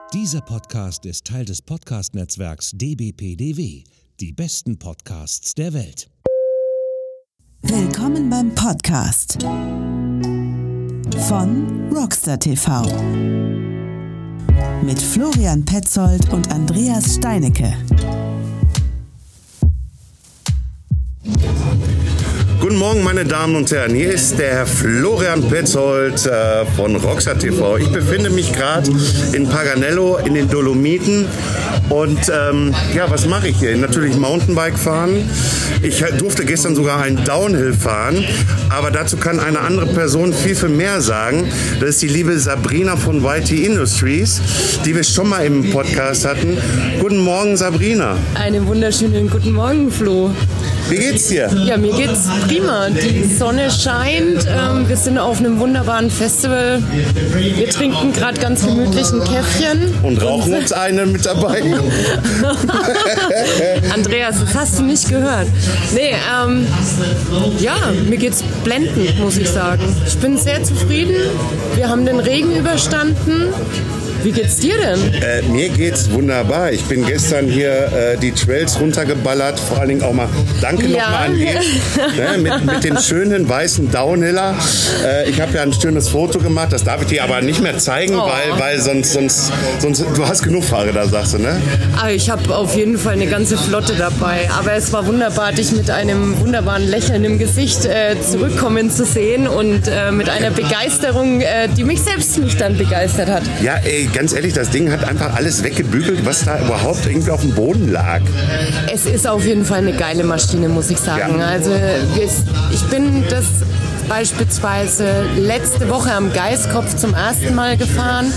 Dieser Podcast ist Teil des Podcast-Netzwerks dbpdw, die besten Podcasts der Welt. Willkommen beim Podcast von Rockstar TV mit Florian Petzold und Andreas Steinecke. Guten Morgen, meine Damen und Herren. Hier ist der Herr Florian Petzold von Rockstar TV. Ich befinde mich gerade in Paganello in den Dolomiten. Und was mache ich hier? Natürlich Mountainbike fahren. Ich durfte gestern sogar einen Downhill fahren. Aber dazu kann eine andere Person viel, viel mehr sagen. Das ist die liebe Sabrina von YT Industries, die wir schon mal im Podcast hatten. Guten Morgen, Sabrina. Einen wunderschönen guten Morgen, Flo. Wie geht's dir? Ja, mir geht's prima. Die Sonne scheint. Wir sind auf einem wunderbaren Festival. Wir trinken gerade ganz gemütlich ein Käffchen. Und rauchen uns einen mit dabei. Andreas, das hast du nicht gehört. Nee, mir geht's blendend, muss ich sagen. Ich bin sehr zufrieden. Wir haben den Regen überstanden. Wie geht's dir denn? Mir geht's wunderbar. Ich bin gestern hier die Trails runtergeballert. Vor allen Dingen auch mal Danke nochmal an ihn. Mit dem schönen weißen Downhiller. Ich habe ja ein schönes Foto gemacht. Das darf ich dir aber nicht mehr zeigen, weil sonst du hast genug Fahrräder, sagst du, ne? Aber ich habe auf jeden Fall eine ganze Flotte dabei. Aber es war wunderbar, dich mit einem wunderbaren Lächeln im Gesicht zurückkommen zu sehen und mit einer Begeisterung, die mich selbst nicht dann begeistert hat. Ja, ganz ehrlich, das Ding hat einfach alles weggebügelt, was da überhaupt irgendwie auf dem Boden lag. Es ist auf jeden Fall eine geile Maschine, muss ich sagen. Ja. Also ich bin das beispielsweise letzte Woche am Geiskopf zum ersten Mal gefahren.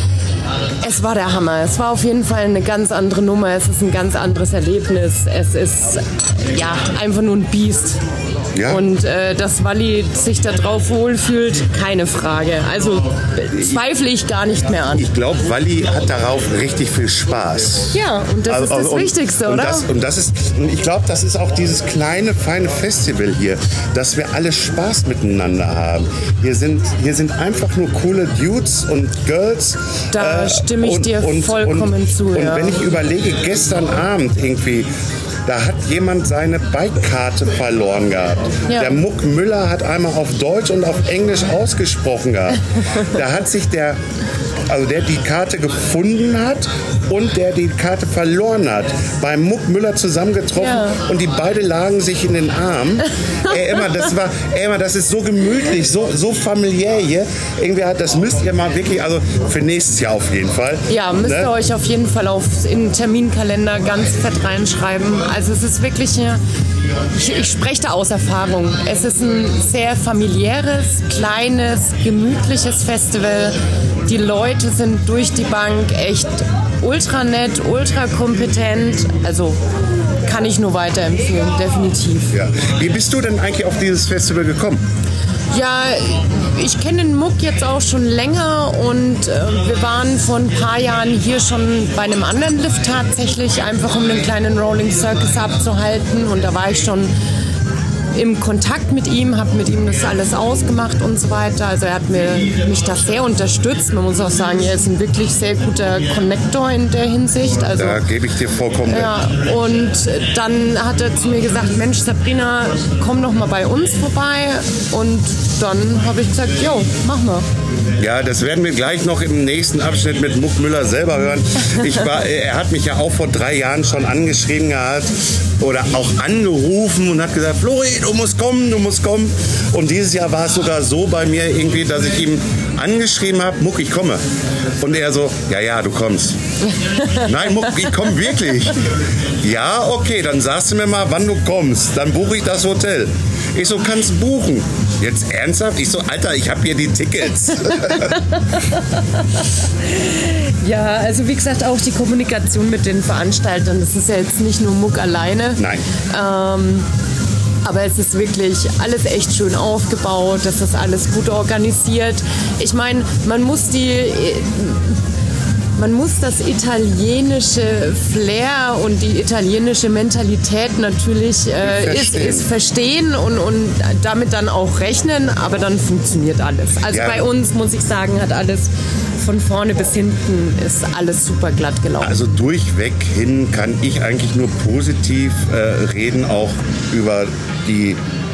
Es war der Hammer. Es war auf jeden Fall eine ganz andere Nummer. Es ist ein ganz anderes Erlebnis. Es ist einfach nur ein Biest. Ja. Und dass Wally sich da drauf wohlfühlt, keine Frage. Also zweifle ich gar nicht mehr an. Ich glaube, Wally hat darauf richtig viel Spaß. Ja, und das ist das Wichtigste, oder? Und ich glaube, das ist auch dieses kleine, feine Festival hier, dass wir alle Spaß miteinander haben. Hier sind einfach nur coole Dudes und Girls. Da stimme ich dir vollkommen zu. Und wenn ich überlege, gestern Abend irgendwie, da hat jemand seine Bikekarte verloren gehabt. Ja. Der Muck Müller hat einmal auf Deutsch und auf Englisch ausgesprochen gehabt. Da hat sich der die Karte gefunden hat und der die Karte verloren hat, beim Muck Müller zusammengetroffen und die beide lagen sich in den Armen. Das ist so gemütlich, so familiär hier. Das müsst ihr mal wirklich, also für nächstes Jahr auf jeden Fall. Ja, müsst ihr euch auf jeden Fall in den Terminkalender ganz fett reinschreiben. Also es ist wirklich ich spreche da aus Erfahrung. Es ist ein sehr familiäres, kleines, gemütliches Festival. Die Leute sind durch die Bank echt ultra nett, ultra kompetent. Also kann ich nur weiterempfehlen, definitiv. Ja. Wie bist du denn eigentlich auf dieses Festival gekommen? Ja, ich kenne den Muck jetzt auch schon länger und wir waren vor ein paar Jahren hier schon bei einem anderen Lift tatsächlich, einfach um den kleinen Rolling Circus abzuhalten, und da war ich schon im Kontakt mit ihm, habe mit ihm das alles ausgemacht und so weiter. Also er hat mich da sehr unterstützt. Man muss auch sagen, er ist ein wirklich sehr guter Connector in der Hinsicht. Also, da gebe ich dir vollkommen recht. Ja, und dann hat er zu mir gesagt, Mensch Sabrina, komm doch mal bei uns vorbei. Und dann habe ich gesagt, jo, mach mal. Ja, das werden wir gleich noch im nächsten Abschnitt mit Muck Müller selber hören. Er hat mich ja auch vor 3 Jahren schon angeschrieben gehabt oder auch angerufen und hat gesagt, Flori, du musst kommen. Und dieses Jahr war es sogar so bei mir irgendwie, dass ich ihm angeschrieben habe, Muck, ich komme. Und er so, ja, du kommst. Nein, Muck, ich komme wirklich. Ja, okay, dann sagst du mir mal, wann du kommst. Dann buche ich das Hotel. Ich so, kannst buchen. Jetzt ernsthaft? Ich so, Alter, ich habe hier die Tickets. Ja, also wie gesagt, auch die Kommunikation mit den Veranstaltern, das ist ja jetzt nicht nur Muck alleine. Nein. Aber es ist wirklich alles echt schön aufgebaut, das ist alles gut organisiert. Ich meine, man muss das italienische Flair und die italienische Mentalität natürlich verstehen und damit dann auch rechnen, aber dann funktioniert alles. Also bei uns, muss ich sagen, hat alles von vorne bis hinten ist alles super glatt gelaufen. Also durchweg hin kann ich eigentlich nur positiv reden, auch über die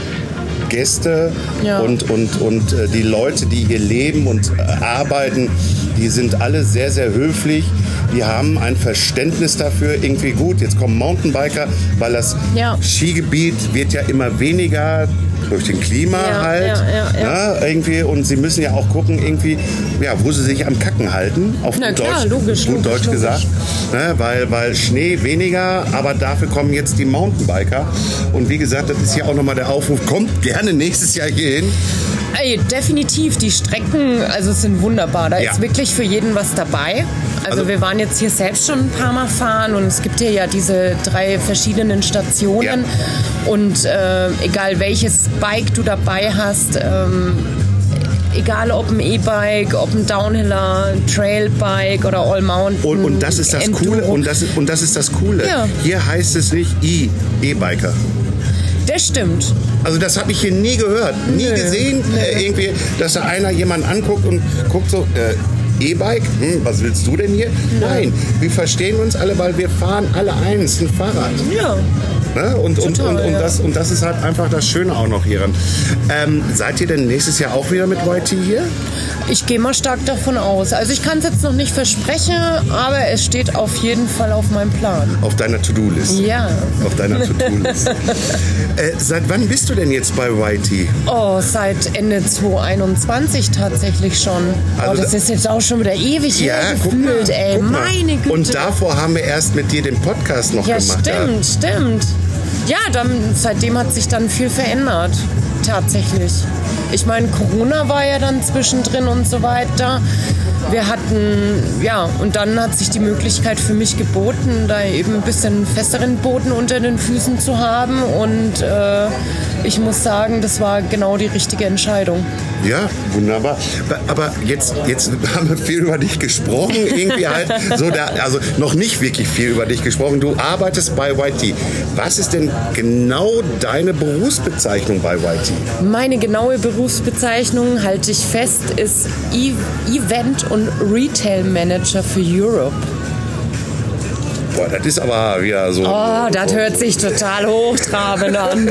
Gäste und die Leute, die hier leben und arbeiten, die sind alle sehr, sehr höflich. Die haben ein Verständnis dafür, irgendwie gut. Jetzt kommen Mountainbiker, weil das Skigebiet wird ja immer weniger durch den Klima Ja, irgendwie. Und sie müssen ja auch gucken, irgendwie, wo sie sich am Kacken halten, auf gut Deutsch gesagt. Ne, weil Schnee weniger, aber dafür kommen jetzt die Mountainbiker. Und wie gesagt, das ist hier auch nochmal der Aufruf, kommt gerne nächstes Jahr hier hin. Ey, definitiv, die Strecken sind wunderbar. Da ist wirklich für jeden was dabei. Also wir waren jetzt hier selbst schon ein paar Mal fahren und es gibt hier ja diese 3 verschiedenen Stationen und egal welches Bike du dabei hast, egal ob ein E-Bike, ob ein Downhiller, ein Trailbike oder All-Mountain. Und das ist das Coole. Und das ist das Coole. Ja. Hier heißt es nicht E-Biker. Das stimmt. Also das habe ich hier nie gehört, nie gesehen, irgendwie, dass da einer jemanden anguckt und guckt so, E-Bike, was willst du denn hier? Nein, wir verstehen uns alle, weil wir fahren alle eins, ein Fahrrad. Ja. Ne? Und das ist halt einfach das Schöne auch noch hieran. Seid ihr denn nächstes Jahr auch wieder mit YT hier? Ich gehe mal stark davon aus. Also ich kann es jetzt noch nicht versprechen, aber es steht auf jeden Fall auf meinem Plan. Auf deiner To-Do-List? Ja. Auf deiner To-Do-List. Seit wann bist du denn jetzt bei YT? Oh, seit Ende 2021 tatsächlich schon. Also das ist jetzt auch schon wieder ewig her gefühlt, ey. Meine Güte. Und davor haben wir erst mit dir den Podcast noch gemacht. Stimmt. Ja, seitdem hat sich dann viel verändert. Tatsächlich. Ich meine, Corona war ja dann zwischendrin und so weiter. Wir hatten, und dann hat sich die Möglichkeit für mich geboten, da eben ein bisschen festeren Boden unter den Füßen zu haben. Und ich muss sagen, das war genau die richtige Entscheidung. Ja, wunderbar. Aber jetzt haben wir viel über dich gesprochen. Irgendwie halt also noch nicht wirklich viel über dich gesprochen. Du arbeitest bei YT. Was ist denn genau deine Berufsbezeichnung bei YT? Meine genaue Berufsbezeichnung, halte ich fest, ist Event- und Retail Manager für Europe. Boah, das ist aber wieder so... Oh, das hört sich total hochtrabend an.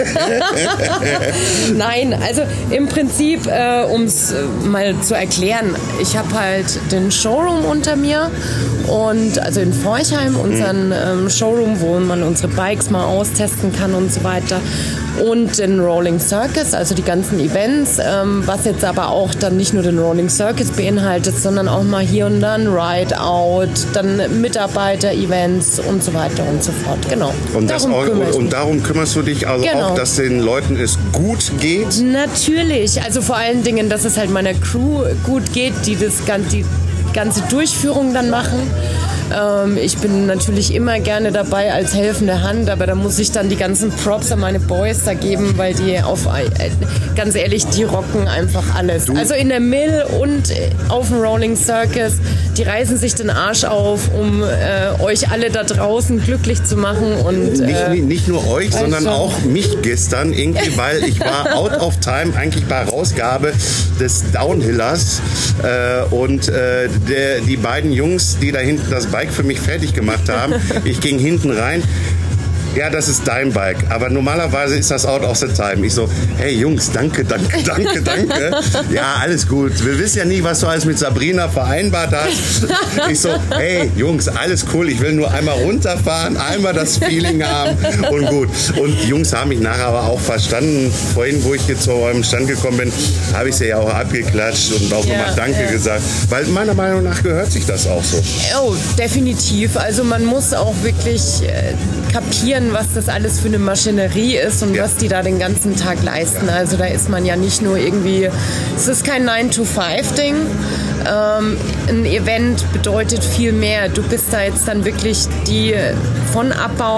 Nein, also im Prinzip, um es mal zu erklären, ich habe halt den Showroom unter mir und also in Forchheim, unseren Showroom, wo man unsere Bikes mal austesten kann und so weiter. Und den Rolling Circus, also die ganzen Events, was jetzt aber auch dann nicht nur den Rolling Circus beinhaltet, sondern auch mal hier und dann Ride-Out, dann Mitarbeiter-Events und so weiter und so fort. Genau. Und darum kümmerst du dich also auch, dass den Leuten es gut geht? Natürlich. Also vor allen Dingen, dass es halt meiner Crew gut geht, die die ganze Durchführung dann machen. Ich bin natürlich immer gerne dabei als helfende Hand, aber da muss ich dann die ganzen Props an meine Boys da geben, weil die ganz ehrlich, die rocken einfach alles. Also in der Mill und auf dem Rolling Circus, die reißen sich den Arsch auf, um euch alle da draußen glücklich zu machen. Und nicht nur euch, sondern auch mich gestern irgendwie, weil ich war out of time eigentlich bei Rausgabe des Downhillers und die beiden Jungs, die da hinten das Bike für mich fertig gemacht haben. Ich ging hinten rein. Ja, das ist dein Bike, aber normalerweise ist das out of the time. Ich so, hey Jungs, danke. Ja, alles gut. Wir wissen ja nie, was du alles mit Sabrina vereinbart hast. Ich so, hey Jungs, alles cool. Ich will nur einmal runterfahren, einmal das Feeling haben und gut. Und die Jungs haben mich nachher aber auch verstanden. Vorhin, wo ich jetzt zu eurem Stand gekommen bin, habe ich sie ja auch abgeklatscht und auch nochmal Danke gesagt. Weil meiner Meinung nach gehört sich das auch so. Oh, definitiv. Also man muss auch wirklich kapieren, was das alles für eine Maschinerie ist und was die da den ganzen Tag leisten. Also da ist man ja nicht nur irgendwie, es ist kein 9-to-5-Ding. Ein Event bedeutet viel mehr. Du bist da jetzt dann wirklich von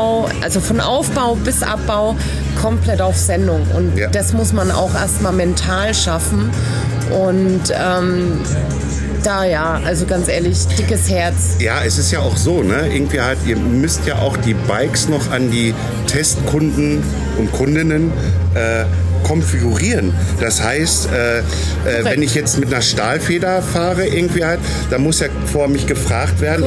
Aufbau bis Abbau komplett auf Sendung. Und das muss man auch erstmal mental schaffen. Und also ganz ehrlich, dickes Herz. Ja, es ist ja auch so, ne? Irgendwie halt, ihr müsst ja auch die Bikes noch an die Testkunden und Kundinnen konfigurieren. Das heißt, wenn ich jetzt mit einer Stahlfeder fahre, irgendwie halt, dann muss ja vor mich gefragt werden,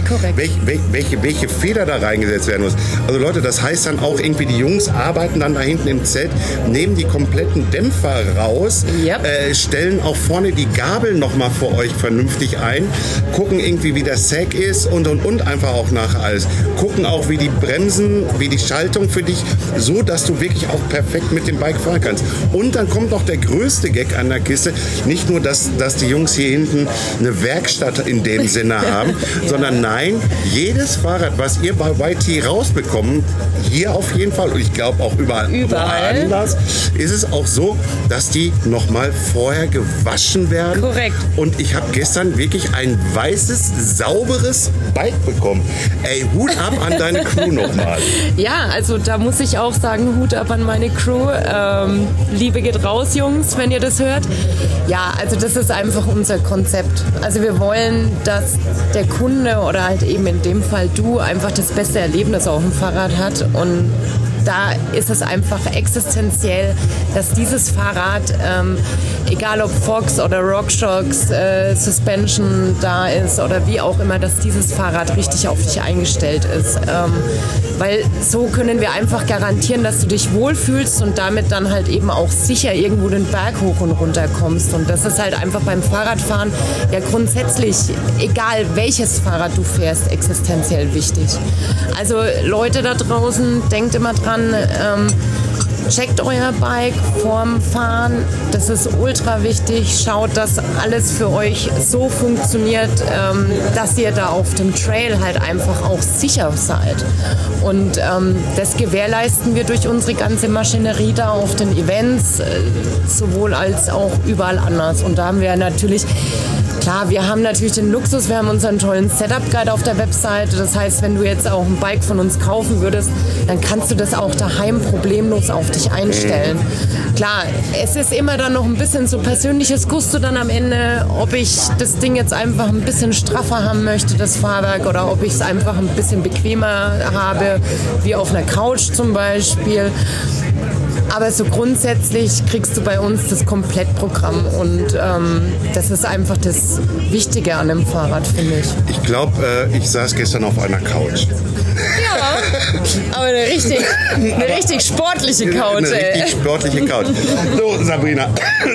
welche Feder da reingesetzt werden muss. Also Leute, das heißt dann auch irgendwie, die Jungs arbeiten dann da hinten im Zelt, nehmen die kompletten Dämpfer raus, stellen auch vorne die Gabel nochmal für euch vernünftig ein, gucken irgendwie, wie der Sag ist und einfach auch nach alles. Gucken auch, wie die Bremsen, wie die Schaltung für dich, so dass du wirklich auch perfekt mit dem Bike fahren kannst. Und dann kommt noch der größte Gag an der Kiste. Nicht nur, dass die Jungs hier hinten eine Werkstatt in dem Sinne haben, sondern nein, jedes Fahrrad, was ihr bei YT rausbekommt, hier auf jeden Fall, und ich glaube auch überall anders, ist es auch so, dass die nochmal vorher gewaschen werden. Korrekt. Und ich habe gestern wirklich ein weißes, sauberes Bike bekommen. Ey, Hut ab an deine Crew nochmal. Ja, also da muss ich auch sagen, Hut ab an meine Crew. Liebe geht raus, Jungs, wenn ihr das hört. Ja, also das ist einfach unser Konzept. Also wir wollen, dass der Kunde oder halt eben in dem Fall du einfach das beste Erlebnis auf dem Fahrrad hat. Und da ist es einfach existenziell, dass dieses Fahrrad, egal ob Fox oder RockShox, Suspension da ist oder wie auch immer, dass dieses Fahrrad richtig auf dich eingestellt ist. Weil so können wir einfach garantieren, dass du dich wohlfühlst und damit dann halt eben auch sicher irgendwo den Berg hoch und runter kommst. Und das ist halt einfach beim Fahrradfahren ja grundsätzlich, egal welches Fahrrad du fährst, existenziell wichtig. Also Leute da draußen, denkt immer dran, checkt euer Bike vorm Fahren, das ist ultra wichtig. Schaut, dass alles für euch so funktioniert, dass ihr da auf dem Trail halt einfach auch sicher seid. Und das gewährleisten wir durch unsere ganze Maschinerie da auf den Events, sowohl als auch überall anders. Und da haben wir natürlich, klar, wir haben natürlich den Luxus, wir haben unseren tollen Setup-Guide auf der Webseite. Das heißt, wenn du jetzt auch ein Bike von uns kaufen würdest, dann kannst du das auch daheim problemlos auf dich einstellen. Klar, es ist immer dann noch ein bisschen so persönliches Gusto dann am Ende, ob ich das Ding jetzt einfach ein bisschen straffer haben möchte, das Fahrwerk, oder ob ich es einfach ein bisschen bequemer habe, wie auf einer Couch zum Beispiel. Aber so grundsätzlich kriegst du bei uns das Komplettprogramm und das ist einfach das Wichtige an dem Fahrrad, finde ich. Ich glaube, ich saß gestern auf einer Couch. Ja, aber eine richtig sportliche Couch. Eine richtig sportliche Couch. So, Sabrina.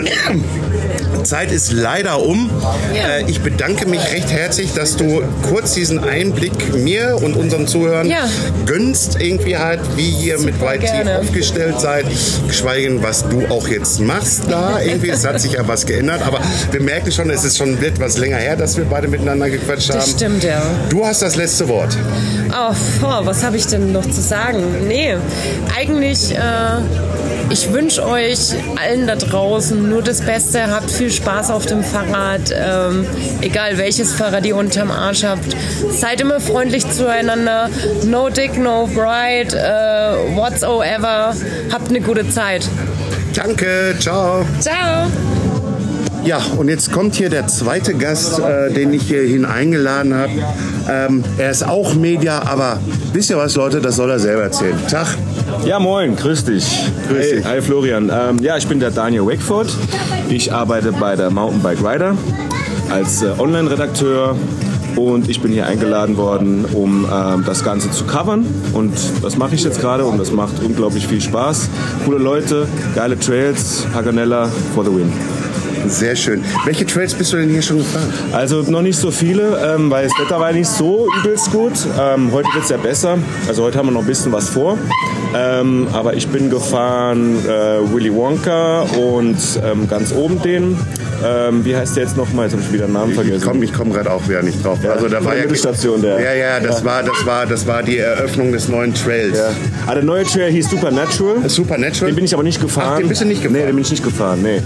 Zeit ist leider um. Ja. Ich bedanke mich recht herzlich, dass du kurz diesen Einblick mir und unseren Zuhörern gönnst, irgendwie halt, wie ihr mit YT aufgestellt seid, geschweige denn, was du auch jetzt machst da. Irgendwie, es hat sich ja was geändert, aber wir merken schon, es ist schon etwas länger her, dass wir beide miteinander gequatscht haben. Das stimmt, ja. Du hast das letzte Wort. Was habe ich denn noch zu sagen? Nee, eigentlich, ich wünsche euch allen da draußen nur das Beste. Habt viel Spaß auf dem Fahrrad, egal welches Fahrrad ihr unterm Arsch habt. Seid immer freundlich zueinander. No dick, no bride, whatsoever. Habt eine gute Zeit. Danke, ciao. Ciao. Ja, und jetzt kommt hier der zweite Gast, den ich hierhin eingeladen habe. Er ist auch Media, aber wisst ihr was, Leute, das soll er selber erzählen. Tag. Ja, moin, grüß dich. Hi Florian. Ich bin der Daniel Wakeford. Ich arbeite bei der Mountainbike Rider als Online-Redakteur und ich bin hier eingeladen worden, um das Ganze zu covern. Und das mache ich jetzt gerade und das macht unglaublich viel Spaß. Coole Leute, geile Trails, Paganella for the win. Sehr schön. Welche Trails bist du denn hier schon gefahren? Also noch nicht so viele, weil das Wetter war nicht so übelst gut. Heute wird es ja besser. Also heute haben wir noch ein bisschen was vor. Aber ich bin gefahren Willy Wonka und ganz oben den. Wie heißt der jetzt nochmal? Jetzt habe ich wieder den Namen vergessen. Ich komme gerade auch wieder nicht drauf. Ja, also da war Mittelstation der. Ja, das war die Eröffnung des neuen Trails. Ja. Der neue Trail hieß Supernatural. Supernatural? Den bin ich aber nicht gefahren. Ach, den bist du nicht gefahren? Nee, den bin ich nicht gefahren, nee.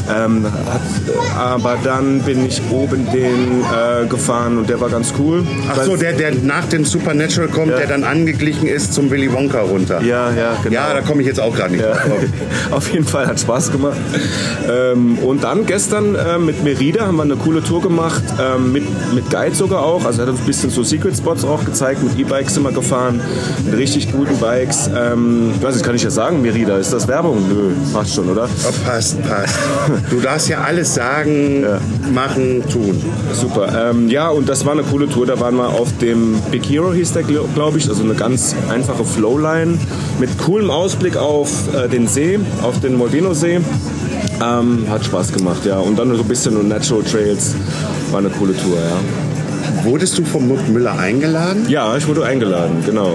Aber dann bin ich oben den gefahren und der war ganz cool. Ach so, der nach dem Supernatural kommt, der dann angeglichen ist zum Willy Wonka runter. Ja, genau. Ja, da komme ich jetzt auch gerade nicht drauf. Auf jeden Fall, hat Spaß gemacht. Und dann gestern dann mit Merida haben wir eine coole Tour gemacht, mit Guide sogar auch. Also er hat uns ein bisschen so Secret Spots auch gezeigt. Mit E-Bikes sind wir gefahren, mit richtig guten Bikes. Ich weiß nicht, kann ich ja sagen, Merida, ist das Werbung? Nö, passt schon, oder? Oh, passt. Du darfst ja alles sagen, machen, tun. Super. Ja, und das war eine coole Tour. Da waren wir auf dem Big Hero, hieß der, glaube ich. Also eine ganz einfache Flowline mit coolem Ausblick auf den See, auf den Molveno-See. Hat Spaß gemacht, ja. Und dann so ein bisschen nur Natural Trails. War eine coole Tour, ja. Wurdest du von Muck Müller eingeladen? Ja, ich wurde eingeladen, genau.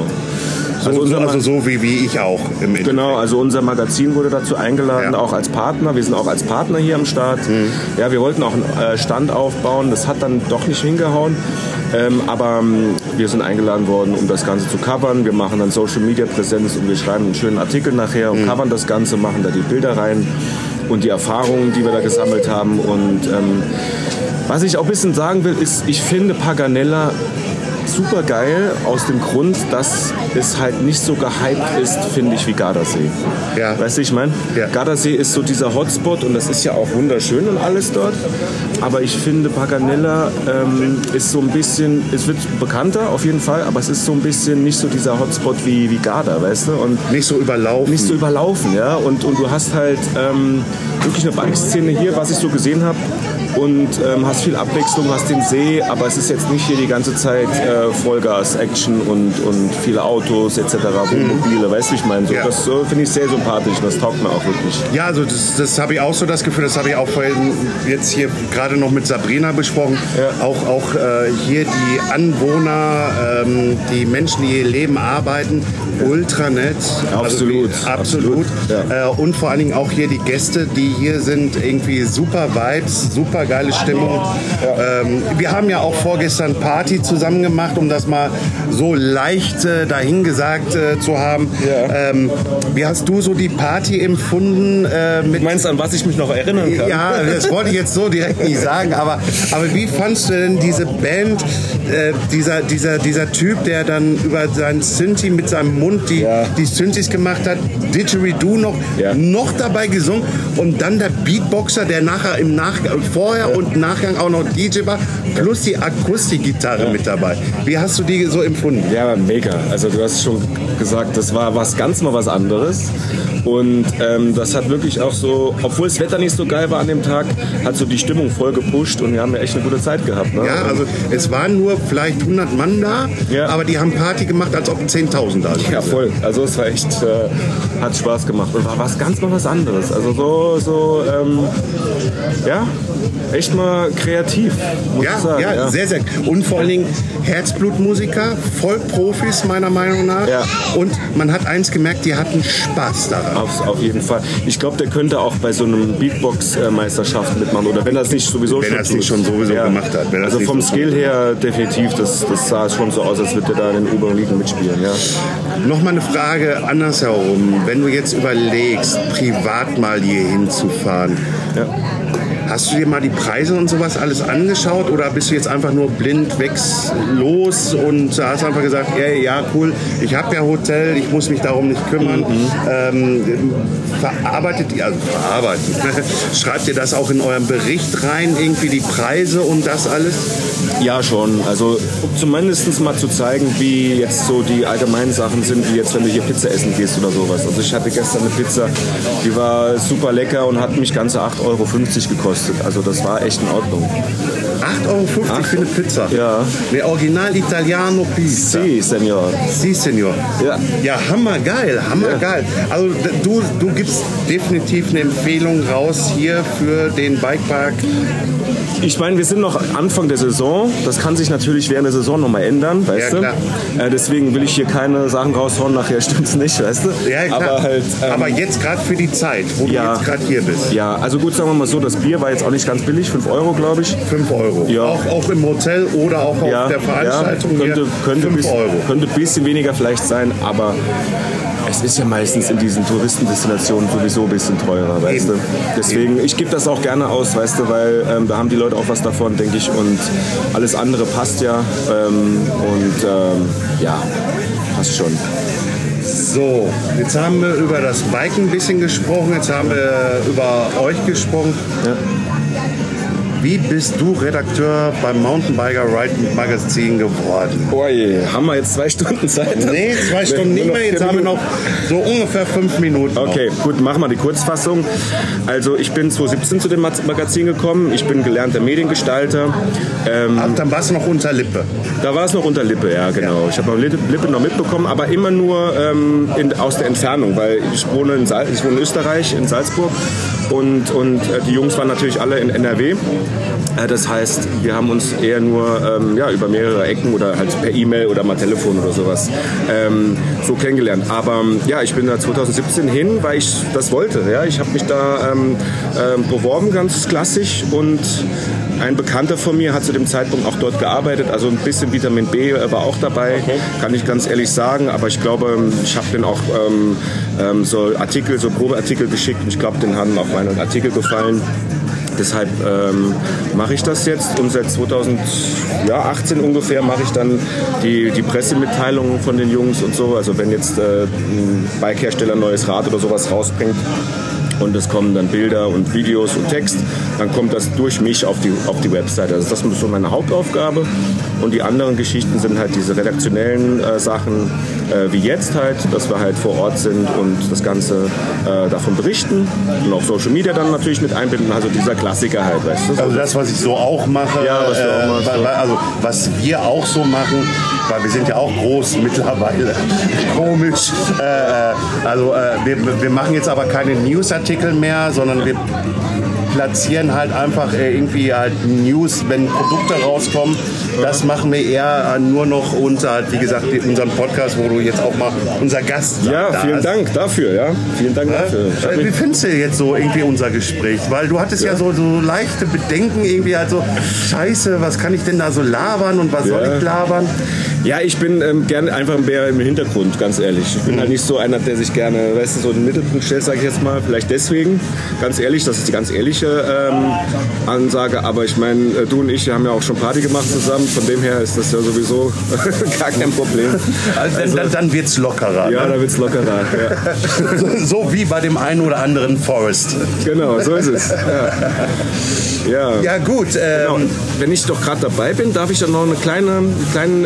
Also so wie ich auch im Endeffekt. Genau, also unser Magazin wurde dazu eingeladen, auch als Partner. Wir sind auch als Partner hier am Start. Ja, wir wollten auch einen Stand aufbauen, das hat dann doch nicht hingehauen. Aber wir sind eingeladen worden, um das Ganze zu covern. Wir machen dann Social Media Präsenz und wir schreiben einen schönen Artikel nachher und covern das Ganze, machen da die Bilder rein und die Erfahrungen, die wir da gesammelt haben. Und was ich auch ein bisschen sagen will, ist, ich finde Paganella super geil, aus dem Grund, dass es halt nicht so gehypt ist, finde ich, wie Gardasee. Ja. Weißt du, ich meine? Ja. Gardasee ist so dieser Hotspot und das ist ja auch wunderschön und alles dort. Aber ich finde, Paganella ist so ein bisschen, es wird bekannter auf jeden Fall, aber es ist so ein bisschen nicht so dieser Hotspot wie Garda, weißt du? Und nicht so überlaufen. Nicht so überlaufen, ja. Und du hast halt wirklich eine Bike-Szene hier, was ich so gesehen habe. Und hast viel Abwechslung, hast den See, aber es ist jetzt nicht hier die ganze Zeit Vollgas, Action und viele Autos etc., Wohnmobile, weißt du, ich meine, so, das finde ich sehr sympathisch und das taugt mir auch wirklich. Ja, also das habe ich auch so das Gefühl, das habe ich auch vorhin jetzt hier gerade noch mit Sabrina besprochen, auch hier die Anwohner, die Menschen, die hier leben, arbeiten, ultra nett. Absolut. Also, absolut. Ja. Und vor allen Dingen auch hier die Gäste, die hier sind, irgendwie super Vibes, super geile Stimmung. Wir haben ja auch vorgestern Party zusammen gemacht, um das mal so leicht dahingesagt zu haben. Ja. Wie hast du so die Party empfunden? Du meinst, an was ich mich noch erinnern kann? Ja, das wollte ich jetzt so direkt nicht sagen, aber wie fandst du denn diese Band, dieser Typ, der dann über seinen Synthi mit seinem Mund die Synthis gemacht hat, Didgeridoo noch dabei gesungen und dann der Beatboxer, der nachher vorher und Nachgang auch noch DJ war, plus die Akustikgitarre mit dabei. Wie hast du die so empfunden? Ja, mega. Also du hast schon gesagt, das war mal was anderes. Und das hat wirklich auch so, obwohl das Wetter nicht so geil war an dem Tag, hat so die Stimmung voll gepusht und wir haben ja echt eine gute Zeit gehabt. Ne? Ja, also es waren nur vielleicht 100 Mann da, aber die haben Party gemacht, als ob 10.000 da sind. Ja, voll. Also es war echt, hat Spaß gemacht und war mal was anderes. Also echt mal kreativ, muss ich sagen. Ja, sehr, sehr. Und vor allen Dingen Herzblutmusiker, Vollprofis meiner Meinung nach. Ja. Und man hat eins gemerkt, die hatten Spaß daran. Auf jeden Fall. Ich glaube, der könnte auch bei so einem Beatbox-Meisterschaft mitmachen. Oder wenn er es nicht sowieso gemacht hat. Also vom Skill her definitiv, das sah schon so aus, als würde er da in den oberen Ligen mitspielen. Ja. Nochmal eine Frage andersherum. Wenn du jetzt überlegst, privat mal hier hinzufahren, hast du dir mal die Preise und sowas alles angeschaut oder bist du jetzt einfach nur blind los und hast einfach gesagt, ja cool, ich habe ja Hotel, ich muss mich darum nicht kümmern. Schreibt ihr das auch in euren Bericht rein, irgendwie die Preise und das alles? Ja, schon. Also zumindest mal zu zeigen, wie jetzt so die allgemeinen Sachen sind, wie jetzt, wenn du hier Pizza essen gehst oder sowas. Also ich hatte gestern eine Pizza, die war super lecker und hat mich ganze 8,50 Euro gekostet. Also das war echt in Ordnung. 8,50 Euro für eine Pizza? Ja. Ne, Original Italiano Pizza. Si, Senor. Si, Senor. Ja, hammergeil. Also du gibst definitiv eine Empfehlung raus hier für den Bikepark. Ich meine, wir sind noch Anfang der Saison. Das kann sich natürlich während der Saison nochmal ändern, weißt du? Klar. Deswegen will ich hier keine Sachen raushauen, nachher stimmt's nicht, weißt du? Ja, klar. Aber jetzt gerade für die Zeit, wo du jetzt gerade hier bist. Ja, also gut, sagen wir mal so, das Bier war jetzt auch nicht ganz billig, 5 Euro, glaube ich. 5 Euro. Ja. Auch im Hotel oder auch auf der Veranstaltung könnte 5 Euro. Könnte ein bisschen weniger vielleicht sein, aber es ist ja meistens in diesen Touristendestinationen sowieso ein bisschen teurer, weißt du? Deswegen, ich gebe das auch gerne aus, weißt du, weil da haben die Leute auch was davon, denke ich, und alles andere passt ja passt schon. So, jetzt haben wir über das Biken ein bisschen gesprochen, jetzt haben wir über euch gesprochen. Ja. wie bist du Redakteur beim Mountainbiker Ride Magazin geworden? Oh je, haben wir jetzt 2 Stunden Zeit? Nee, 2 Stunden nicht mehr. Jetzt haben wir noch so ungefähr 5 Minuten. Okay, gut, machen wir die Kurzfassung. Also ich bin 2017 zu dem Magazin gekommen. Ich bin gelernter Mediengestalter. Ach, dann war es noch unter Lippe. Da war es noch unter Lippe, ja, genau. Ja. Ich habe Lippe noch mitbekommen, aber immer nur aus der Entfernung, weil ich wohne in Österreich, in Salzburg. Und die Jungs waren natürlich alle in NRW. Das heißt, wir haben uns eher nur über mehrere Ecken oder halt per E-Mail oder mal Telefon oder sowas so kennengelernt. Aber ja, ich bin da 2017 hin, weil ich das wollte. Ja? Ich habe mich da beworben, ganz klassisch. Und ein Bekannter von mir hat zu dem Zeitpunkt auch dort gearbeitet. Also ein bisschen Vitamin B war auch dabei, kann ich ganz ehrlich sagen. Aber ich glaube, ich habe denen auch so Probeartikel geschickt. Und ich glaube, denen haben auch meine Artikel gefallen. Deshalb mache ich das jetzt und seit 2018 ungefähr mache ich dann die Pressemitteilungen von den Jungs und so. Also wenn jetzt ein Bikehersteller ein neues Rad oder sowas rausbringt und es kommen dann Bilder und Videos und Text, dann kommt das durch mich auf die Webseite. Also das ist so meine Hauptaufgabe. Und die anderen Geschichten sind halt diese redaktionellen Sachen, wie jetzt halt, dass wir halt vor Ort sind und das Ganze davon berichten und auch Social Media dann natürlich mit einbinden, also dieser Klassiker halt, weißt du? Also das, was ich so auch mache, ja, was du auch machst, also was wir auch so machen, weil wir sind ja auch groß mittlerweile, komisch, wir machen jetzt aber keine Newsartikel mehr, sondern wir platzieren halt einfach irgendwie halt News, wenn Produkte rauskommen. Das machen wir eher nur noch unter, halt, wie gesagt, unseren Podcast, wo du jetzt auch mal unser Gast bist. Ja, vielen Dank dafür. Ja. Vielen Dank dafür. Wie findest du jetzt so irgendwie unser Gespräch? Weil du hattest ja so leichte Bedenken, irgendwie halt so, scheiße, was kann ich denn da so labern und was soll ich labern? Ja, ich bin gerne einfach mehr im Hintergrund, ganz ehrlich. Ich bin halt nicht so einer, der sich gerne, weißt du, so in den Mittelpunkt stellt, sage ich jetzt mal. Vielleicht deswegen, ganz ehrlich, das ist die ganz ehrliche Ansage. Aber ich meine, du und ich haben ja auch schon Party gemacht zusammen. Von dem her ist das ja sowieso gar kein Problem. Also, dann wird's lockerer. Ja, ne? dann wird's lockerer. Ja. So wie bei dem einen oder anderen Forest. Genau, so ist es. Ja, gut. Genau. Wenn ich doch gerade dabei bin, darf ich dann noch einen kleinen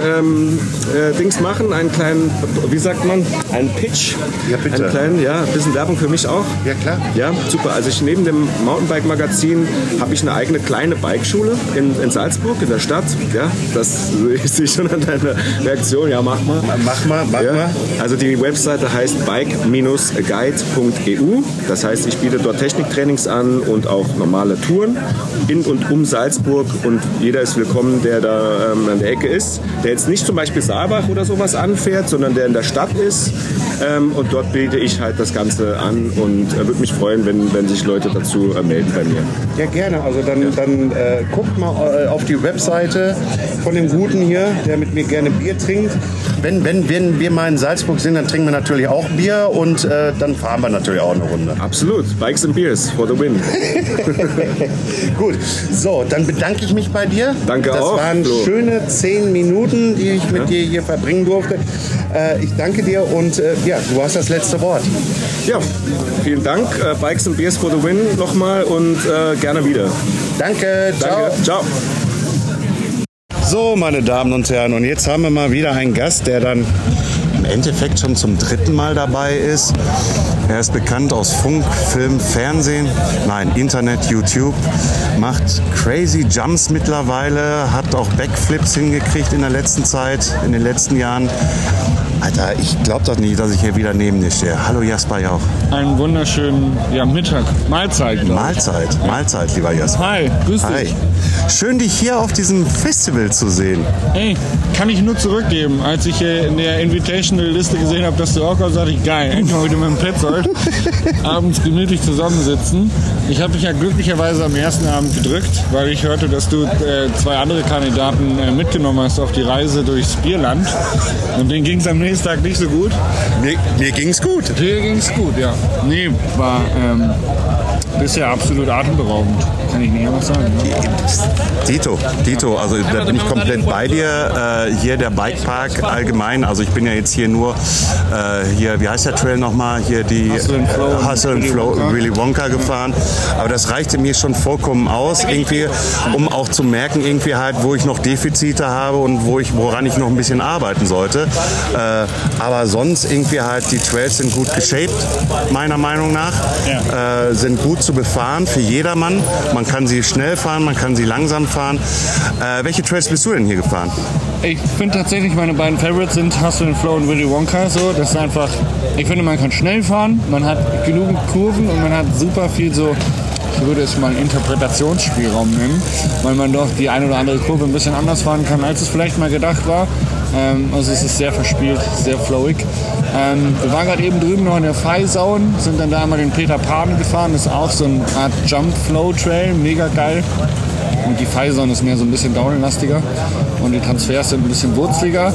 Dings machen, einen kleinen, wie sagt man, einen Pitch. Ja, bitte. Einen kleinen, ein bisschen Werbung für mich auch. Ja, klar. Ja, super. Also neben dem Mountainbike-Magazin habe ich eine eigene kleine Bikeschule in Salzburg, in der Stadt. Ja, das sehe ich schon an deiner Reaktion. Ja, mach mal. Mach mal. Also die Webseite heißt bike-guide.eu. Das heißt, ich biete dort Techniktrainings an und auch normale Touren in und um Salzburg. Und jeder ist willkommen, der da an der Ecke ist. Der jetzt nicht zum Beispiel Saalbach oder sowas anfährt, sondern der in der Stadt ist. Und dort biete ich halt das Ganze an und würde mich freuen, wenn sich Leute dazu melden bei mir. Ja, gerne. Also dann guckt mal auf die Webseite von dem Guten hier, der mit mir gerne Bier trinkt. Wenn wir mal in Salzburg sind, dann trinken wir natürlich auch Bier und dann fahren wir natürlich auch eine Runde. Absolut. Bikes and Beers for the win. Gut. So, dann bedanke ich mich bei dir. Danke das auch. Das waren schöne 10 Minuten, die ich mit dir hier verbringen durfte. Ich danke dir und du hast das letzte Wort. Ja, vielen Dank. Bikes and Beers for the win nochmal und gerne wieder. Danke. Ciao. Ciao. So, meine Damen und Herren, und jetzt haben wir mal wieder einen Gast, der dann im Endeffekt schon zum 3. Mal dabei ist. Er ist bekannt aus Funk, Film, Fernsehen, Internet, YouTube, macht crazy Jumps mittlerweile, hat auch Backflips hingekriegt in der letzten Zeit, in den letzten Jahren. Alter, ich glaube doch nicht, dass ich hier wieder neben dir stehe. Hallo Jasper Jauch. Einen wunderschönen Mittag. Mahlzeit. Mahlzeit, lieber Jasper. Hi, grüß dich. Hi. Schön, dich hier auf diesem Festival zu sehen. Hey, kann ich nur zurückgeben. Als ich in der Invitational-Liste gesehen habe, dass du auch kommst, dachte ich, geil, endlich mal wieder mit dem Petzold abends gemütlich zusammensitzen. Ich habe mich ja glücklicherweise am ersten Abend gedrückt, weil ich hörte, dass du 2 andere Kandidaten mitgenommen hast auf die Reise durchs Bierland. Und denen ging es am nächsten Tag nicht so gut. Mir ging's gut. Dir ging's gut, ja. Nee, war Bisher absolut atemberaubend. Kann ich nicht anders sagen. Ne? Dito, also da bin ich komplett bei dir. Hier der Bikepark allgemein, also ich bin ja jetzt hier nur, hier, wie heißt der Trail nochmal? Hier die Hustle and Flow Willy Wonka gefahren. Aber das reichte mir schon vollkommen aus, irgendwie, um auch zu merken, irgendwie halt, wo ich noch Defizite habe und woran ich noch ein bisschen arbeiten sollte. Aber sonst irgendwie halt, die Trails sind gut geshaped, meiner Meinung nach. Ja. Sind gut zu befahren für jedermann. Man kann sie schnell fahren, man kann sie langsam fahren. Welche Trails bist du denn hier gefahren? Ich finde tatsächlich, meine beiden Favorites sind Hustle and Flow und Willy Wonka. So, das ist einfach, ich finde, man kann schnell fahren, man hat genügend Kurven und man hat super viel so, ich würde es mal Interpretationsspielraum nennen, weil man doch die eine oder andere Kurve ein bisschen anders fahren kann, als es vielleicht mal gedacht war. Also es ist sehr verspielt, sehr flowig. Wir waren gerade eben drüben noch in der Feisaun, sind dann da einmal den Peter Pan gefahren. Das ist auch so eine Art Jump-Flow-Trail, mega geil. Und die Feisaun ist mehr so ein bisschen downhill-lastiger und die Transfers sind ein bisschen wurzeliger.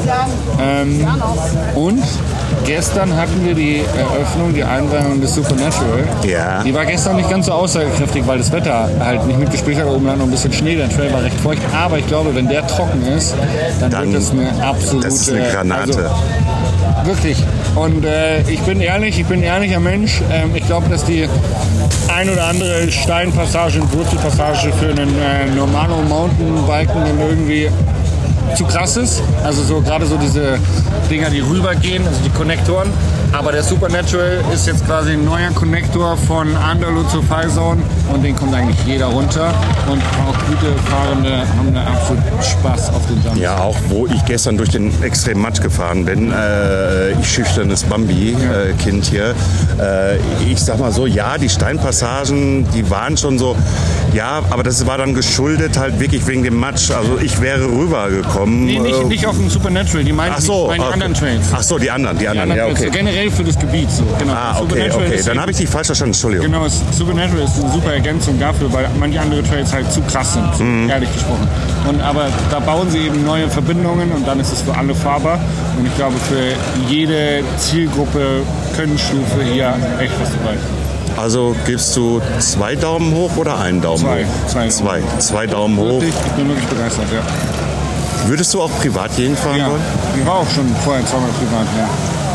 Und gestern hatten wir die Eröffnung, die Einweihung des Supernatural. Ja. Die war gestern nicht ganz so aussagekräftig, weil das Wetter halt nicht mitgespielt hat. Oben lag noch ein bisschen Schnee, der Trail war recht feucht. Aber ich glaube, wenn der trocken ist, dann wird das eine absolute... Das ist eine Granate. Also, wirklich. Und ich bin ehrlicher Mensch. Ich glaube, dass die ein oder andere Steinpassage und Wurzelpassage für einen normalen Mountainbiken dann irgendwie zu krass ist. Also so gerade so diese Dinger, die rübergehen, also die Konnektoren. Aber der Supernatural ist jetzt quasi ein neuer Konnektor von Anderloo zur Feisaun und den kommt eigentlich jeder runter. Und auch gute Fahrende haben da absolut Spaß auf den Jumps. Ja, auch wo ich gestern durch den extremen Matsch gefahren bin. Ich schüchternes Bambi-Kind hier. Ich sag mal so, ja, die Steinpassagen, die waren schon so, ja, aber das war dann geschuldet halt wirklich wegen dem Matsch. Also ich wäre rübergekommen. Nee, nicht auf dem Supernatural, die meinen die anderen Trails. Ach so, die anderen, ja, okay. Generell für das Gebiet so. Genau. Okay. Dann habe ich dich falsch verstanden, Entschuldigung. Genau, Supernatural ist eine super Ergänzung dafür, weil manche andere Trails halt zu krass sind, ehrlich gesprochen. Aber da bauen sie eben neue Verbindungen und dann ist es für alle fahrbar. Und ich glaube, für jede Zielgruppe, Könnenstufe hier echt was dabei. Also gibst du 2 Daumen hoch oder einen Daumen hoch? Zwei Daumen hoch. Ich bin wirklich begeistert, ja. Würdest du auch Privatgegend fahren wollen? Ich war auch schon vorher zweimal privat, ja.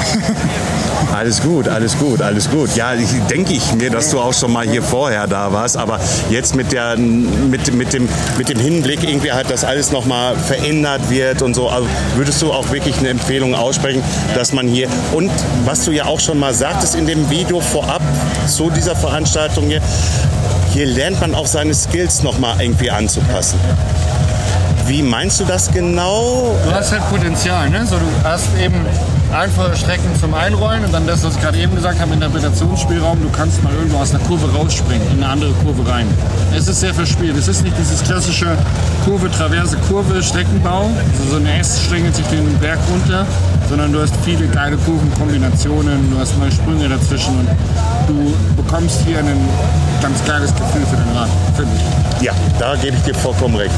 Alles gut. Ja, denke ich mir, dass du auch schon mal hier vorher da warst, aber jetzt mit dem Hinblick irgendwie halt, dass alles nochmal verändert wird und so, also würdest du auch wirklich eine Empfehlung aussprechen, dass man hier, und was du ja auch schon mal sagtest in dem Video vorab zu dieser Veranstaltung hier lernt man auch seine Skills nochmal irgendwie anzupassen. Wie meinst du das genau? Du hast halt Potenzial, ne? So, du hast eben einfache Strecken zum Einrollen und dann das, was ich gerade eben gesagt habe, Interpretationsspielraum. Du kannst mal irgendwo aus einer Kurve rausspringen, in eine andere Kurve rein. Es ist sehr verspielt. Es ist nicht dieses klassische Kurve, Traverse, Kurve, Streckenbau. Also so eine S schlängelt sich den Berg runter, sondern du hast viele geile Kurvenkombinationen, du hast mal Sprünge dazwischen und du bekommst hier ein ganz geiles Gefühl für den Rad, finde ich. Ja, da gebe ich dir vollkommen recht.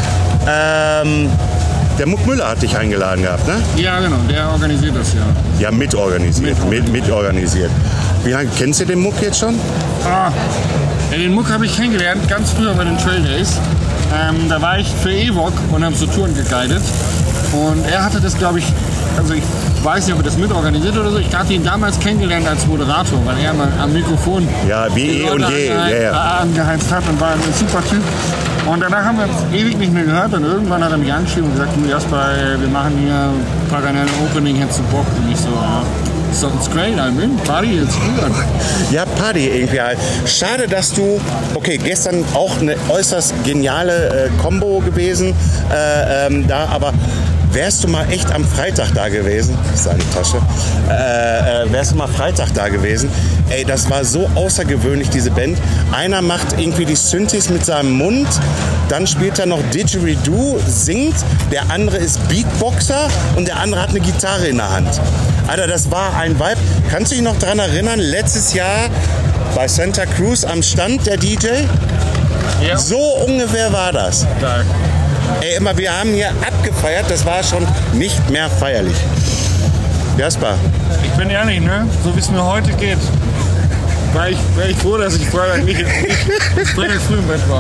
Der Muck Müller hat dich eingeladen gehabt, ne? Ja, genau, der organisiert das ja. Ja, mitorganisiert. Wie lange kennst du den Muck jetzt schon? Den Muck habe ich kennengelernt, ganz früher bei den Trail Days. Da war ich für Evok und haben so Touren geguidet. Und er hatte das, glaube ich, also ich weiß nicht, ob er das mitorganisiert oder so. Ich hatte ihn damals kennengelernt als Moderator, weil er mal am Mikrofon angeheizt hat und war ein super Typ. Und danach haben wir uns ewig nicht mehr gehört und irgendwann hat er mich angeschrieben und gesagt, du Jasper, wir machen hier Paganel Opening, hättest du Bock? Und ich so, sounds great, I mean, Party, it's good. Ja, Party irgendwie halt. Schade, dass du, okay, gestern auch eine äußerst geniale Combo gewesen, aber wärst du mal echt am Freitag da gewesen, das ist eine Tasche, wärst du mal Freitag da gewesen, ey, das war so außergewöhnlich, diese Band. Einer macht irgendwie die Synthes mit seinem Mund, dann spielt er noch Didgeridoo, singt, der andere ist Beatboxer und der andere hat eine Gitarre in der Hand. Alter, das war ein Vibe. Kannst du dich noch daran erinnern, letztes Jahr bei Santa Cruz am Stand der DJ? Ja. So ungefähr war das. Geil. Ey, immer, wir haben hier abgefeiert, das war schon nicht mehr feierlich. Jasper. Ich bin ehrlich, ne? So wie es mir heute geht, war ich froh, dass ich Freitag nicht Freitag früh im Bett war.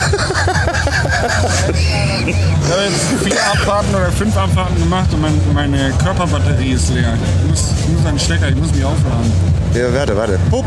Ich habe jetzt 4 Abfahrten oder 5 Abfahrten gemacht und meine Körperbatterie ist leer. Ich muss einen Stecker, ich muss mich aufladen. Ja, warte. Pup.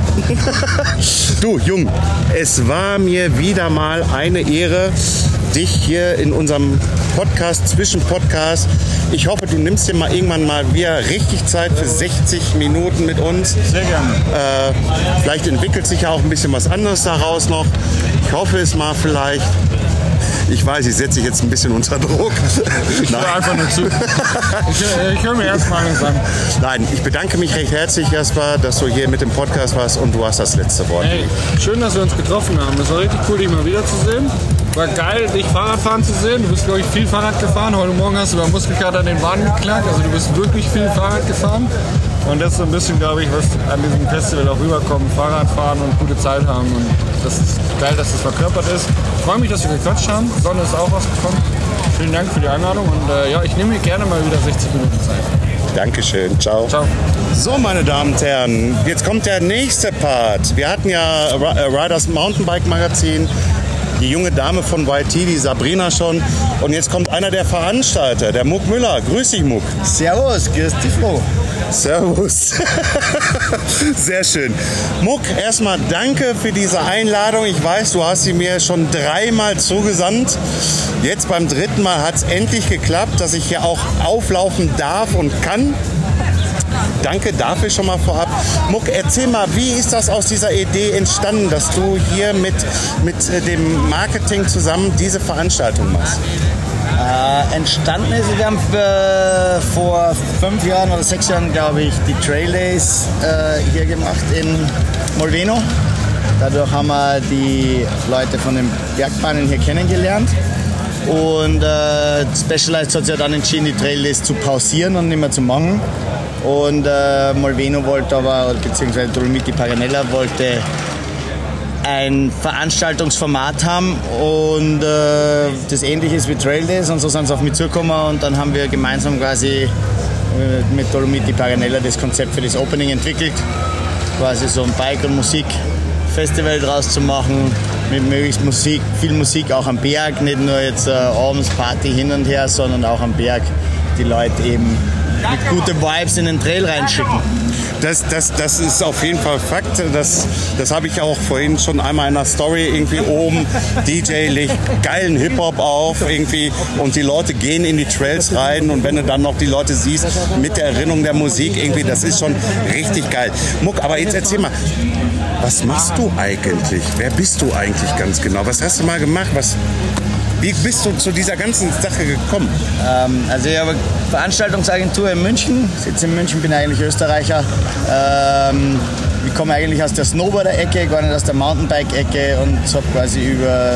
Du, Jung, es war mir wieder mal eine Ehre, dich hier in unserem Podcast, Zwischenpodcast. Ich hoffe, du nimmst dir mal irgendwann mal wieder richtig Zeit für 60 Minuten mit uns. Sehr gerne. Vielleicht entwickelt sich ja auch ein bisschen was anderes daraus noch. Ich hoffe es mal vielleicht. Ich weiß, ich setze dich jetzt ein bisschen unter Druck. Ich höre einfach nur zu. Ich höre mir erstmal alles an. Nein, ich bedanke mich recht herzlich, Jasper, dass du hier mit dem Podcast warst und du hast das letzte Wort. Hey, schön, dass wir uns getroffen haben. Es war richtig cool, dich mal wiederzusehen. War geil, dich Fahrradfahren zu sehen. Du bist, glaube ich, viel Fahrrad gefahren. Heute Morgen hast du beim Muskelkater an den Waden geklagt. Also du bist wirklich viel Fahrrad gefahren. Und das ist so ein bisschen, glaube ich, was an diesem Festival auch rüberkommt. Fahrradfahren und gute Zeit haben. Und das ist geil, dass das verkörpert ist. Ich freue mich, dass wir gequatscht haben. Die Sonne ist auch rausgekommen. Vielen Dank für die Einladung. Und ja, ich nehme mir gerne mal wieder 60 Minuten Zeit. Dankeschön. Ciao. Ciao. So, meine Damen und Herren, jetzt kommt der nächste Part. Wir hatten ja Riders Mountainbike Magazin, die junge Dame von YT, die Sabrina schon. Und jetzt kommt einer der Veranstalter, der Muck Müller. Grüß dich, Muck. Servus, grüß dich, Flo. Servus. Sehr schön. Muck, erstmal danke für diese Einladung. Ich weiß, du hast sie mir schon 3-mal zugesandt. Jetzt beim 3. Mal hat es endlich geklappt, dass ich hier auch auflaufen darf und kann. Danke dafür schon mal vorab. Muck, erzähl mal, wie ist das aus dieser Idee entstanden, dass du hier mit dem Marketing zusammen diese Veranstaltung machst? Entstanden ist, wir haben vor 5 Jahren oder 6 Jahren, glaube ich, die Trail Days hier gemacht in Molveno. Dadurch haben wir die Leute von den Bergbahnen hier kennengelernt. Und Specialized hat sich dann entschieden, die Trail Days zu pausieren und nicht mehr zu machen. Und Molveno wollte aber, beziehungsweise Dolomiti Paganella wollte ein Veranstaltungsformat haben und das ähnlich ist wie Trail Days, und so sind sie auf mich zugekommen und dann haben wir gemeinsam quasi mit Dolomiti Paganella das Konzept für das Opening entwickelt, quasi so ein Bike- und Musikfestival draus zu machen, mit möglichst viel Musik auch am Berg, nicht nur jetzt abends Party hin und her, sondern auch am Berg die Leute eben mit guten Vibes in den Trail reinschicken. Das ist auf jeden Fall Fakt. Das habe ich auch vorhin schon einmal in der Story irgendwie oben. DJ legt geilen Hip-Hop auf irgendwie und die Leute gehen in die Trails rein und wenn du dann noch die Leute siehst mit der Erinnerung der Musik irgendwie, das ist schon richtig geil. Muck, aber jetzt erzähl mal, was machst du eigentlich? Wer bist du eigentlich ganz genau? Was hast du mal gemacht? Wie bist du zu dieser ganzen Sache gekommen? Also ich habe eine Veranstaltungsagentur in München, sitze in München, bin eigentlich Österreicher. Ich komme eigentlich aus der Snowboarder-Ecke, gar nicht aus der Mountainbike-Ecke und habe quasi über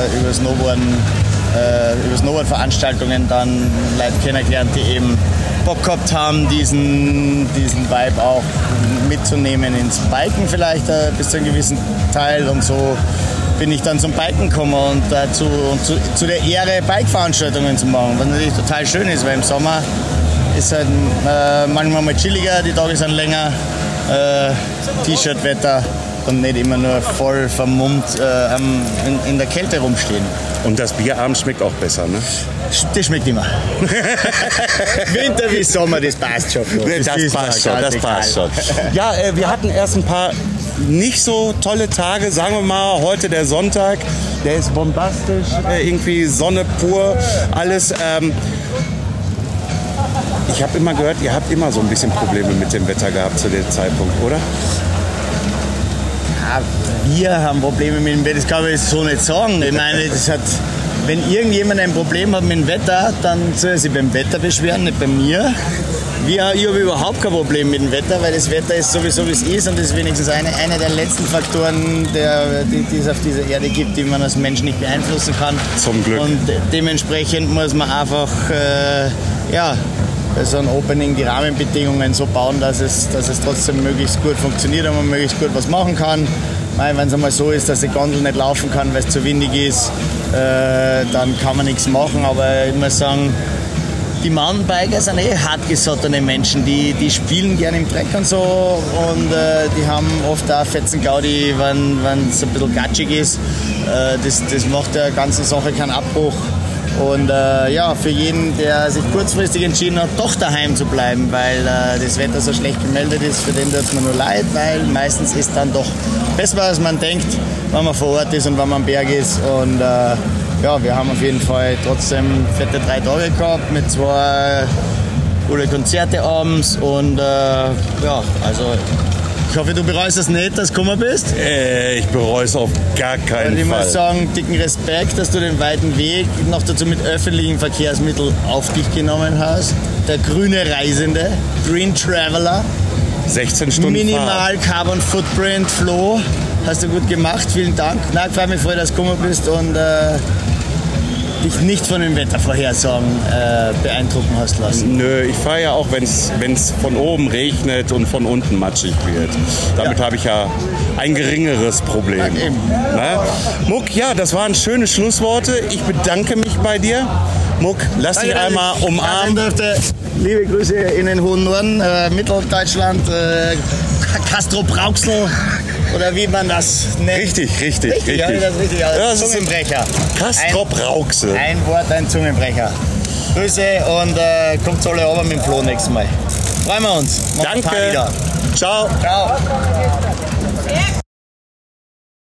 Snowboard-Veranstaltungen dann Leute kennengelernt, die eben Bock gehabt haben, diesen Vibe auch mitzunehmen ins Biken vielleicht bis zu einem gewissen Teil, und so bin ich dann zum Biken gekommen und zu der Ehre, Bike-Veranstaltungen zu machen, was natürlich total schön ist, weil im Sommer ist halt manchmal mal chilliger, die Tage sind länger, T-Shirt-Wetter und nicht immer nur voll vermummt in der Kälte rumstehen. Und das Bier abends schmeckt auch besser, ne? Das schmeckt immer. Winter wie Sommer, das passt schon. Das passt schon. Ja, wir hatten erst ein paar nicht so tolle Tage, sagen wir mal, heute der Sonntag, der ist bombastisch, irgendwie Sonne pur, alles. Ich habe immer gehört, ihr habt immer so ein bisschen Probleme mit dem Wetter gehabt zu dem Zeitpunkt, oder? Ja, wir haben Probleme mit dem Wetter, das kann ich so nicht sagen. Ich meine, wenn irgendjemand ein Problem hat mit dem Wetter, dann soll er sich beim Wetter beschweren, nicht bei mir. Ich habe überhaupt kein Problem mit dem Wetter, weil das Wetter ist sowieso, wie es ist, und das ist wenigstens einer der letzten Faktoren, die es auf dieser Erde gibt, die man als Mensch nicht beeinflussen kann. Zum Glück. Und dementsprechend muss man einfach bei so einem Opening die Rahmenbedingungen so bauen, dass es trotzdem möglichst gut funktioniert und man möglichst gut was machen kann. Wenn es einmal so ist, dass die Gondel nicht laufen kann, weil es zu windig ist, dann kann man nichts machen. Aber ich muss sagen, die Mountainbiker sind hartgesottene Menschen, die spielen gerne im Dreck und so und die haben oft auch fetzen Gaudi, wenn es ein bisschen gatschig ist. Das macht der ganzen Sache keinen Abbruch. Und für jeden, der sich kurzfristig entschieden hat, doch daheim zu bleiben, weil das Wetter so schlecht gemeldet ist, für den tut es mir nur leid, weil meistens ist dann doch besser, als man denkt, wenn man vor Ort ist und wenn man am Berg ist. Und wir haben auf jeden Fall trotzdem fette 3 Tage gehabt mit 2 coole Konzerte abends und ich hoffe, du bereust es nicht, dass du gekommen bist. Ich bereue es auf gar keinen Fall. Ich muss sagen, dicken Respekt, dass du den weiten Weg noch dazu mit öffentlichen Verkehrsmitteln auf dich genommen hast. Der grüne Reisende, Green Traveler. 16 Stunden Minimal Fahrt. Carbon Footprint, Flo. Hast du gut gemacht, vielen Dank. Ich freue mich voll, dass du gekommen bist und dich nicht von den Wettervorhersagen beeindrucken hast lassen. Nö, ich fahre ja auch, wenn es von oben regnet und von unten matschig wird. Damit habe ich ja ein geringeres Problem. Na? Muck, das waren schöne Schlussworte. Ich bedanke mich bei dir. Muck, lass dich einmal umarmen. Liebe Grüße in den hohen Norden, Mitteldeutschland, Castrop-Rauxel. Oder wie man das nennt. Richtig. Ja, das ist richtig. Also Zungenbrecher. Castrop-Rauxel. Ein Wort, ein Zungenbrecher. Grüße und kommt alle runter mit dem Flo nächstes Mal. Freuen wir uns. Danke. Ciao. Ciao.